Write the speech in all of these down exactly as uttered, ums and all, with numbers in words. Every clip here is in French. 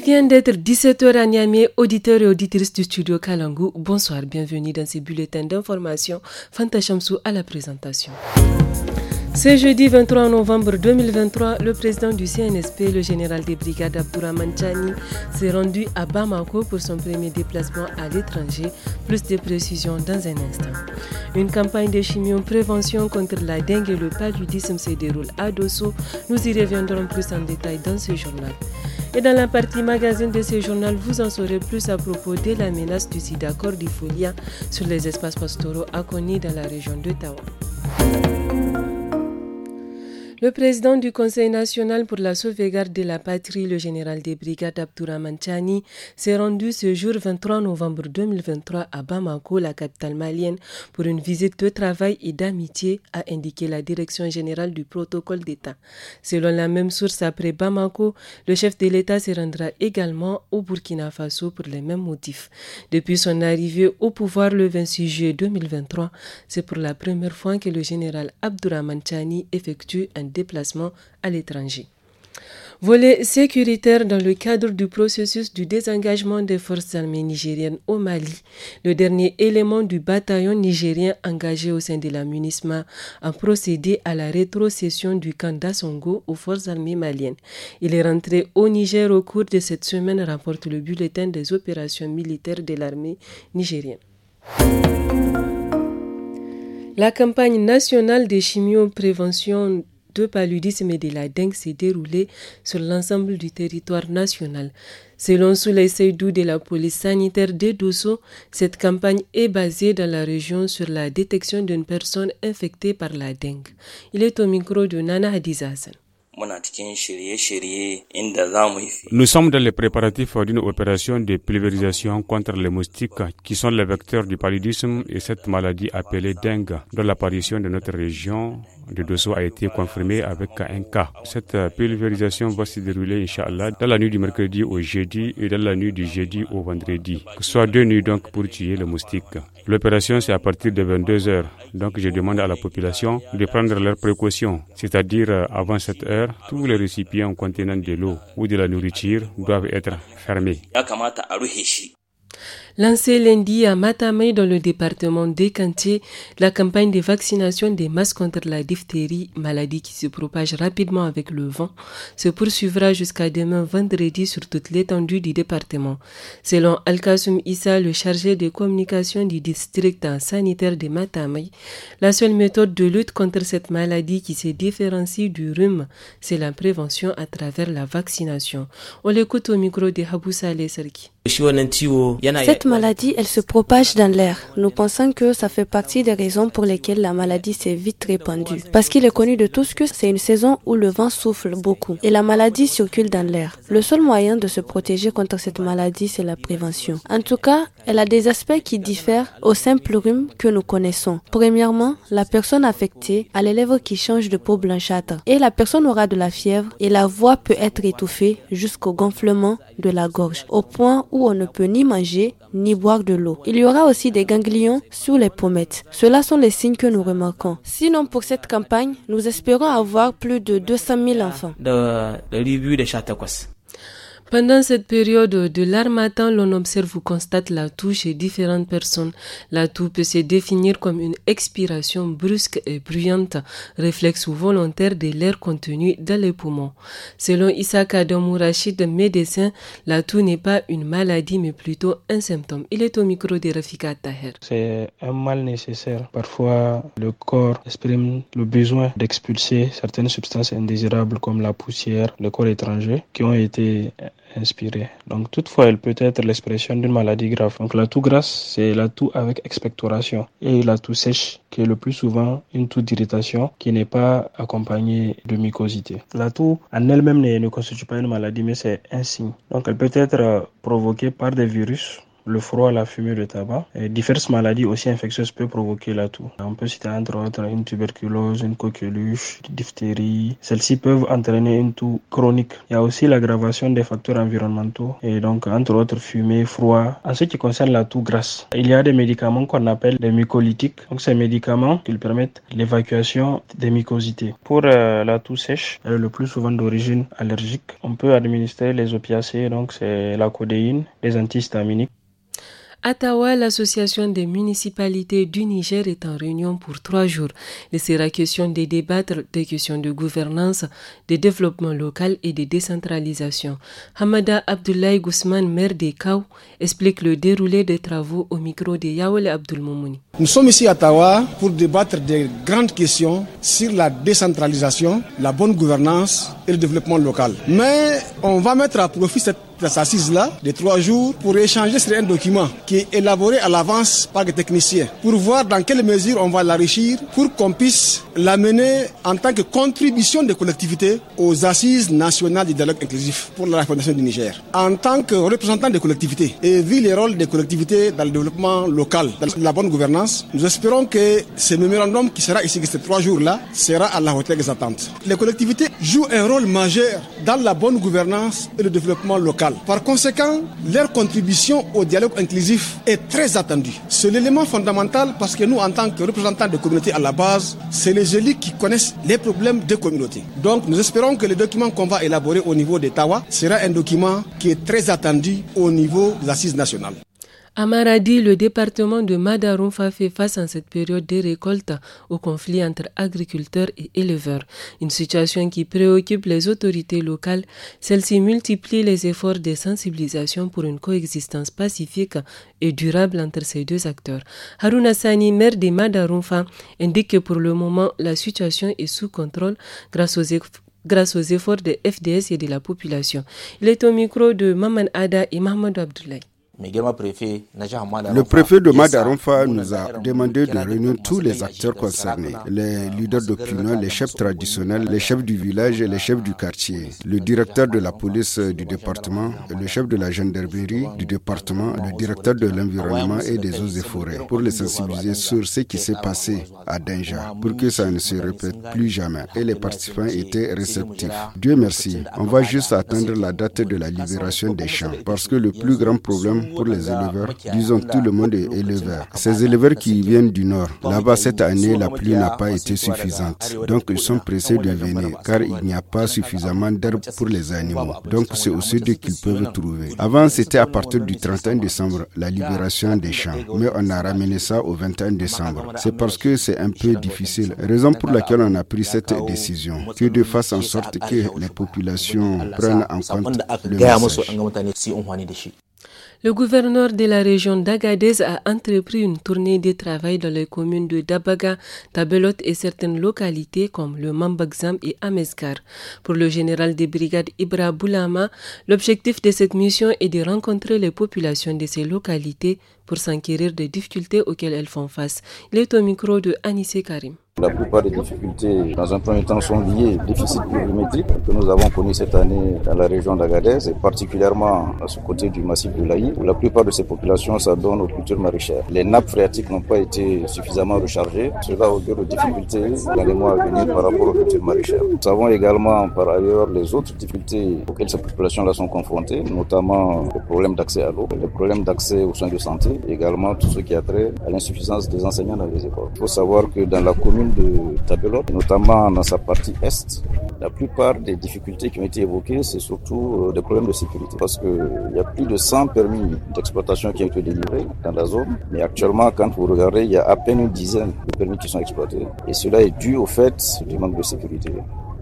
vient d'être dix-sept heures à Niamey, auditeurs et auditrices du studio Kalangu. Bonsoir, bienvenue dans ce bulletin d'information. Fanta Chamsou à la présentation. Ce jeudi vingt-trois novembre deux mille vingt-trois, le président du C N S P, le général des brigades Abdourahmane Tchani, s'est rendu à Bamako pour son premier déplacement à l'étranger. Plus de précisions dans un instant. Une campagne de chimio-prévention contre la dengue et le paludisme se déroule à Dosso. Nous y reviendrons plus en détail dans ce journal. Et dans la partie magazine de ce journal, vous en saurez plus à propos de la menace du sida cordifolia sur les espaces pastoraux à Koni dans la région d'Ottawa. Le président du Conseil national pour la sauvegarde de la patrie, le général des brigades Abdourahmane Tchani, s'est rendu ce jour vingt-trois novembre deux mille vingt-trois à Bamako, la capitale malienne, pour une visite de travail et d'amitié, a indiqué la direction générale du protocole d'État. Selon la même source, après Bamako, le chef de l'État se rendra également au Burkina Faso pour les mêmes motifs. Depuis son arrivée au pouvoir le vingt-six juillet deux mille vingt-trois, c'est pour la première fois que le général Abdourahmane Tchani effectue un déplacement à l'étranger. Volet sécuritaire dans le cadre du processus du désengagement des forces armées nigériennes au Mali. Le dernier élément du bataillon nigérien engagé au sein de la MINUSMA a procédé à la rétrocession du camp d'Assongo aux forces armées maliennes. Il est rentré au Niger au cours de cette semaine, rapporte le bulletin des opérations militaires de l'armée nigérienne. La campagne nationale de chimio-prévention de paludisme et de la dengue s'est déroulée sur l'ensemble du territoire national. Selon Souley Seydou de la police sanitaire de Dosso, cette campagne est basée dans la région sur la détection d'une personne infectée par la dengue. Il est au micro de Nana Hadiza Hassan. Nous sommes dans les préparatifs d'une opération de pulvérisation contre les moustiques qui sont les vecteurs du paludisme et cette maladie appelée dengue, dont l'apparition de notre région de Dosso a été confirmée avec un cas. Cette pulvérisation va se dérouler, Inch'Allah, dans la nuit du mercredi au jeudi et dans la nuit du jeudi au vendredi, que ce soit deux nuits donc pour tuer les moustiques. L'opération c'est à partir de vingt-deux heures, donc je demande à la population de prendre leurs précautions, c'est-à-dire avant cette heure, tous les récipients contenant de l'eau ou de la nourriture doivent être fermés. Lancée lundi à Matamei dans le département d'Ekanté, la campagne de vaccination des masses contre la diphtérie, maladie qui se propage rapidement avec le vent, se poursuivra jusqu'à demain vendredi sur toute l'étendue du département. Selon Al-Kassoum Issa, le chargé de communication du district sanitaire de Matamei, la seule méthode de lutte contre cette maladie qui se différencie du rhume, c'est la prévention à travers la vaccination. On l'écoute au micro de Haboussa Lesserki. Cette maladie, elle se propage dans l'air. Nous pensons que ça fait partie des raisons pour lesquelles la maladie s'est vite répandue. Parce qu'il est connu de tous que c'est une saison où le vent souffle beaucoup et la maladie circule dans l'air. Le seul moyen de se protéger contre cette maladie, c'est la prévention. En tout cas, elle a des aspects qui diffèrent au simple rhume que nous connaissons. Premièrement, la personne affectée a les lèvres qui changent de peau blanchâtre et la personne aura de la fièvre et la voix peut être étouffée jusqu'au gonflement de la gorge, au point où on ne peut ni manger ni boire de l'eau. Il y aura aussi des ganglions sur les pommettes. Ceux-là sont les signes que nous remarquons. Sinon, pour cette campagne, nous espérons avoir plus de deux cent mille enfants. Pendant cette période de l'harmattan, l'on observe ou constate la toux chez différentes personnes. La toux peut se définir comme une expiration brusque et bruyante, réflexe ou volontaire de l'air contenu dans les poumons. Selon Issa Adamou Rachid, médecin, la toux n'est pas une maladie mais plutôt un symptôme. Il est au micro de Rafika Taher. C'est un mal nécessaire. Parfois, le corps exprime le besoin d'expulser certaines substances indésirables comme la poussière, le corps étranger, qui ont été inspiré. Donc toutefois, elle peut être l'expression d'une maladie grave. Donc la toux grasse, c'est la toux avec expectoration. Et la toux sèche, qui est le plus souvent une toux d'irritation qui n'est pas accompagnée de mucosité. La toux en elle-même ne, ne constitue pas une maladie, mais c'est un signe. Donc elle peut être provoquée par des virus, le froid, la fumée, le tabac. Et diverses maladies aussi infectieuses peuvent provoquer la toux. On peut citer entre autres une tuberculose, une coqueluche, une diphtérie. Celles-ci peuvent entraîner une toux chronique. Il y a aussi l'aggravation des facteurs environnementaux et donc entre autres fumée, froid. En ce qui concerne la toux grasse, il y a des médicaments qu'on appelle des mucolytiques. Donc ces médicaments qui permettent l'évacuation des mucosités. Pour euh, la toux sèche, elle est le plus souvent d'origine allergique. On peut administrer les opiacés, donc c'est la codéine, les antihistaminiques. À Tawa, l'association des municipalités du Niger est en réunion pour trois jours. Il sera question de débattre des questions de gouvernance, de développement local et de décentralisation. Hamada Abdoulaye Guzman, maire de Kaw, explique le déroulé des travaux au micro de Yaoul Abdoulmoumouni. Nous sommes ici à Tawa pour débattre des grandes questions sur la décentralisation, la bonne gouvernance et le développement local. Mais on va mettre à profit cette assise-là de trois jours pour échanger sur un document qui est élaboré à l'avance par des techniciens pour voir dans quelle mesure on va l'enrichir pour qu'on puisse l'amener en tant que contribution des collectivités aux assises nationales du dialogue inclusif pour la Fondation du Niger. En tant que représentant des collectivités et vu les rôles des collectivités dans le développement local, dans la bonne gouvernance, nous espérons que ce mémorandum qui sera ici, ces trois jours-là, sera à la hauteur des attentes. Les collectivités jouent un rôle majeur dans la bonne gouvernance et le développement local. Par conséquent, leur contribution au dialogue inclusif est très attendue. C'est l'élément fondamental parce que nous, en tant que représentants des communautés à la base, c'est les élus qui connaissent les problèmes des communautés. Donc, nous espérons que le document qu'on va élaborer au niveau des Tawa sera un document qui est très attendu au niveau des assises nationales. À Maradi, le département de Madarumfa fait face en cette période de récolte au conflit entre agriculteurs et éleveurs. Une situation qui préoccupe les autorités locales. Celles-ci multiplient les efforts de sensibilisation pour une coexistence pacifique et durable entre ces deux acteurs. Haruna Sani, maire de Madarumfa, indique que pour le moment, la situation est sous contrôle grâce aux efforts grâce aux efforts des F D S et de la population. Il est au micro de Maman Ada et Mahmoud Abdoulaye. Le préfet de Madarumfa nous a demandé de réunir tous les acteurs concernés, les leaders d'opinion, les chefs traditionnels, les chefs du village et les chefs du quartier, le directeur de la police du département, le chef de la gendarmerie du département, le directeur de l'environnement et des eaux et forêts, pour les sensibiliser sur ce qui s'est passé à Denja, pour que ça ne se répète plus jamais. Et les participants étaient réceptifs. Dieu merci, on va juste attendre la date de la libération des champs, parce que le plus grand problème pour les éleveurs, disons tout le monde est éleveur. Ces éleveurs qui viennent du nord, là-bas cette année la pluie n'a pas été suffisante. Donc ils sont pressés de venir car il n'y a pas suffisamment d'herbe pour les animaux. Donc c'est au sud qu'ils peuvent trouver. Avant c'était à partir du trente et un décembre la libération des champs, mais on a ramené ça au vingt et un décembre. C'est parce que c'est un peu difficile, raison pour laquelle on a pris cette décision, que de faire en sorte que les populations prennent en compte le message. Le gouverneur de la région d'Agadez a entrepris une tournée de travail dans les communes de Dabaga, Tabelot et certaines localités comme le Mambagzam et Ameskar. Pour le général des brigades Ibra Boulama, l'objectif de cette mission est de rencontrer les populations de ces localités pour s'enquérir des difficultés auxquelles elles font face. Il est au micro de Anissé Karim. La plupart des difficultés, dans un premier temps, sont liées au déficit pluviométrique que nous avons connu cette année dans la région d'Agadez, et particulièrement à ce côté du massif de l'Aï, où la plupart de ces populations s'adonnent aux cultures maraîchères. Les nappes phréatiques n'ont pas été suffisamment rechargées. Cela augure de difficultés dans les mois à venir par rapport aux cultures maraîchères. Nous savons également, par ailleurs, les autres difficultés auxquelles ces populations-là sont confrontées, notamment les problèmes d'accès à l'eau, les problèmes d'accès aux soins de santé, et également tout ce qui a trait à l'insuffisance des enseignants dans les écoles. Il faut savoir que dans la commune de Tabelot, notamment dans sa partie est, la plupart des difficultés qui ont été évoquées, c'est surtout des problèmes de sécurité. Parce qu'il y a plus de cent permis d'exploitation qui ont été délivrés dans la zone. Mais actuellement, quand vous regardez, il y a à peine une dizaine de permis qui sont exploités. Et cela est dû au fait du manque de sécurité.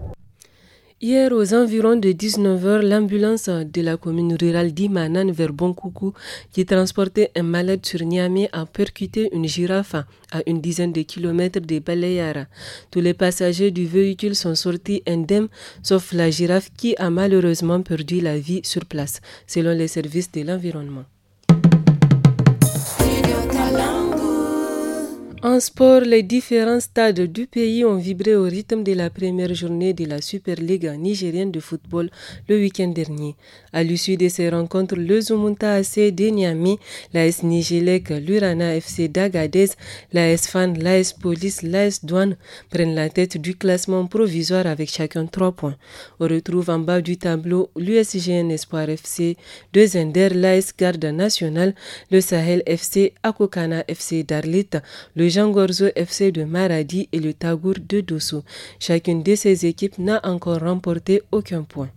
Hier, aux environs de dix-neuf heures, l'ambulance de la commune rurale d'Imanan vers Bonkoukou, qui transportait un malade sur Niamey, a percuté une girafe à une dizaine de kilomètres de Balayara. Tous les passagers du véhicule sont sortis indemnes, sauf la girafe qui a malheureusement perdu la vie sur place, selon les services de l'environnement. En sport, les différents stades du pays ont vibré au rythme de la première journée de la Super League nigérienne de football le week-end dernier. À l'issue de ces rencontres, le Zumunta A C de Niamey, l'A S Nigélec, l'Urana F C d'Agadez, l'A S Fan, l'A S Police, l'A S Douane prennent la tête du classement provisoire avec chacun trois points. On retrouve en bas du tableau l'U S G N Espoir F C de Zender, l'A S Garde Nationale, le Sahel F C, Akokana F C d'Arlit, le Jean Gorzo F C de Maradi et le Tagour de Dosso. Chacune de ces équipes n'a encore remporté aucun point.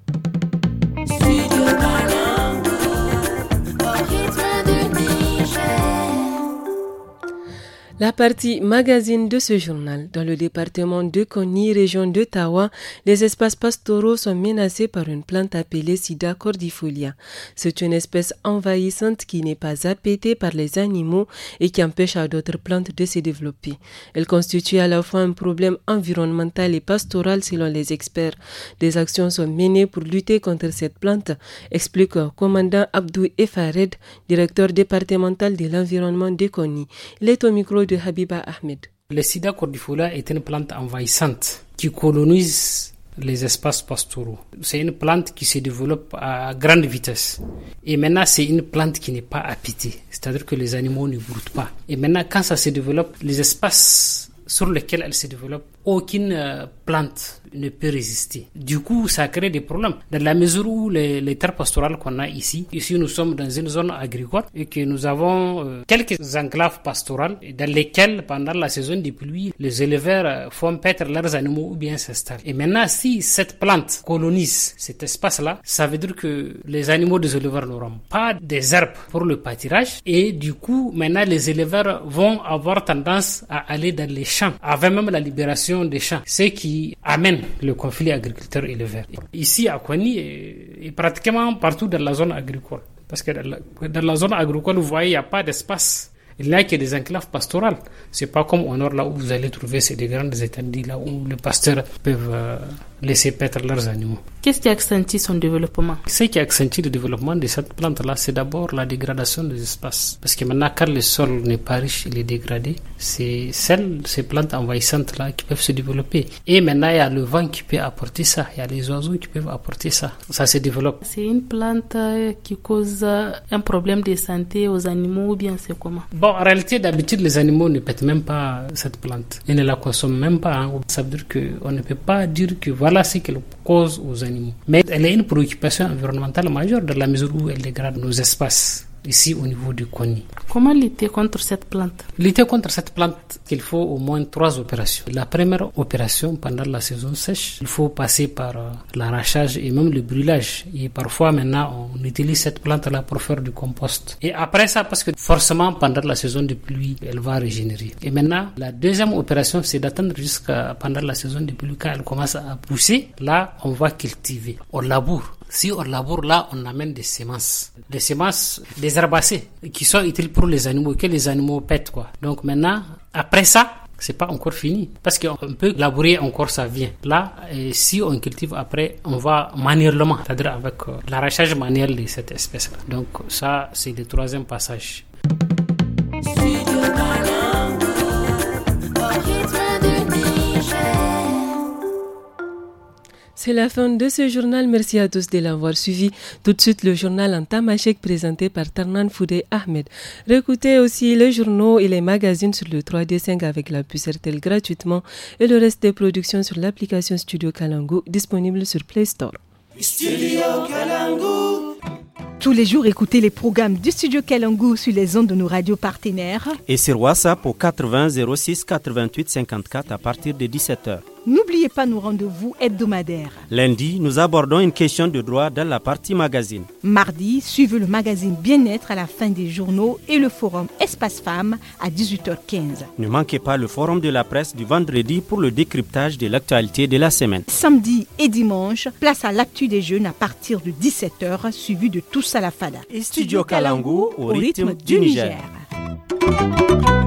La partie magazine de ce journal. Dans le département de Konni, région d'Ottawa, les espaces pastoraux sont menacés par une plante appelée Sida cordifolia. C'est une espèce envahissante qui n'est pas appétée par les animaux et qui empêche à d'autres plantes de se développer. Elle constitue à la fois un problème environnemental et pastoral selon les experts. Des actions sont menées pour lutter contre cette plante, explique le commandant Abdou Efared, directeur départemental de l'environnement de Konni. Il est au micro de Habiba Ahmed. Le Sida cordifolia est une plante envahissante qui colonise les espaces pastoraux. C'est une plante qui se développe à grande vitesse. Et maintenant, c'est une plante qui n'est pas appétée. C'est-à-dire que les animaux ne broutent pas. Et maintenant, quand ça se développe, les espaces sur lesquels elle se développe, aucune euh, plante ne peut résister. Du coup, ça crée des problèmes. Dans la mesure où les, les terres pastorales qu'on a ici, ici nous sommes dans une zone agricole et que nous avons euh, quelques enclaves pastorales dans lesquelles, pendant la saison des pluies, les éleveurs euh, font paître leurs animaux ou bien s'installent. Et maintenant, si cette plante colonise cet espace-là, ça veut dire que les animaux des éleveurs n'auront pas des herbes pour le pâturage et du coup, maintenant, les éleveurs vont avoir tendance à aller dans les champs, avant même la libération des champs, ce qui amène le conflit agriculteur-éleveur. Ici à Konni et, et pratiquement partout dans la zone agricole. Parce que dans la, dans la zone agricole, vous voyez, il n'y a pas d'espace. Il n'y a que des enclaves pastorales. C'est pas comme au nord, là où vous allez trouver c'est des grandes étendues, là où les pasteurs peuvent euh, laisser paître leurs animaux. Qu'est-ce qui accentue son développement? Ce qui accentue le développement de cette plante-là, c'est d'abord la dégradation des espaces. Parce que maintenant, quand le sol n'est pas riche, il est dégradé, c'est celles, ces plantes envahissantes-là qui peuvent se développer. Et maintenant, il y a le vent qui peut apporter ça. Il y a les oiseaux qui peuvent apporter ça. Ça se développe. C'est une plante qui cause un problème de santé aux animaux ou bien c'est comment? Bon, en réalité, d'habitude, les animaux ne pètent même pas cette plante. Ils ne la consomment même pas. Hein. Ça veut dire qu'on ne peut pas dire que voilà ce qu'elle cause aux animaux. Mais elle est une préoccupation environnementale majeure dans la mesure où elle dégrade nos espaces. Ici au niveau du Konni. Comment lutter contre cette plante? Lutter contre cette plante, il faut au moins trois opérations. La première opération, pendant la saison sèche, il faut passer par euh, l'arrachage et même le brûlage. Et parfois maintenant, on utilise cette plante-là pour faire du compost. Et après ça, parce que forcément, pendant la saison de pluie, elle va régénérer. Et maintenant, la deuxième opération, c'est d'attendre jusqu'à pendant la saison de pluie, quand elle commence à pousser. Là, on va cultiver. On laboure. Si on laboure, là, on amène des semences. Des semences, des herbacées, qui sont utiles pour les animaux, que les animaux pètent, quoi. Donc maintenant, après ça, c'est pas encore fini. Parce qu'on peut labourer encore, ça vient. Là, et si on cultive après, on va manuellement, c'est-à-dire avec euh, l'arrachage manuel de cette espèce-là. Donc ça, c'est le troisième passage. C'est la fin de ce journal. Merci à tous de l'avoir suivi. Tout de suite, le journal en tamashek présenté par Tarnan Foudé Ahmed. Récoutez aussi les journaux et les magazines sur le trois D cinq avec la puce R T L gratuitement et le reste des productions sur l'application Studio Kalangu disponible sur Play Store. Studio Kalangu. Tous les jours, écoutez les programmes du Studio Kalangu sur les ondes de nos radios partenaires. Et sur WhatsApp au quatre-vingts zéro six quatre-vingt-huit cinquante-quatre à partir de dix-sept heures. N'oubliez pas nos rendez-vous hebdomadaires. Lundi, nous abordons une question de droit dans la partie magazine. Mardi, suivez le magazine Bien-être à la fin des journaux et le forum Espace Femmes à dix-huit heures quinze. Ne manquez pas le forum de la presse du vendredi pour le décryptage de l'actualité de la semaine. Samedi et dimanche, place à l'actu des jeunes à partir de dix-sept heures, suivi de Tous à la Fada. Et Studio Kalangu au rythme du Niger. Niger.